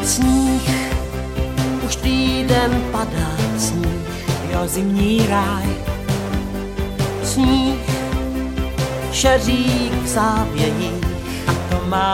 Sníh, už týden padá sníh, jo, zimní ráj. Sníh, šeřík v závějích, a to má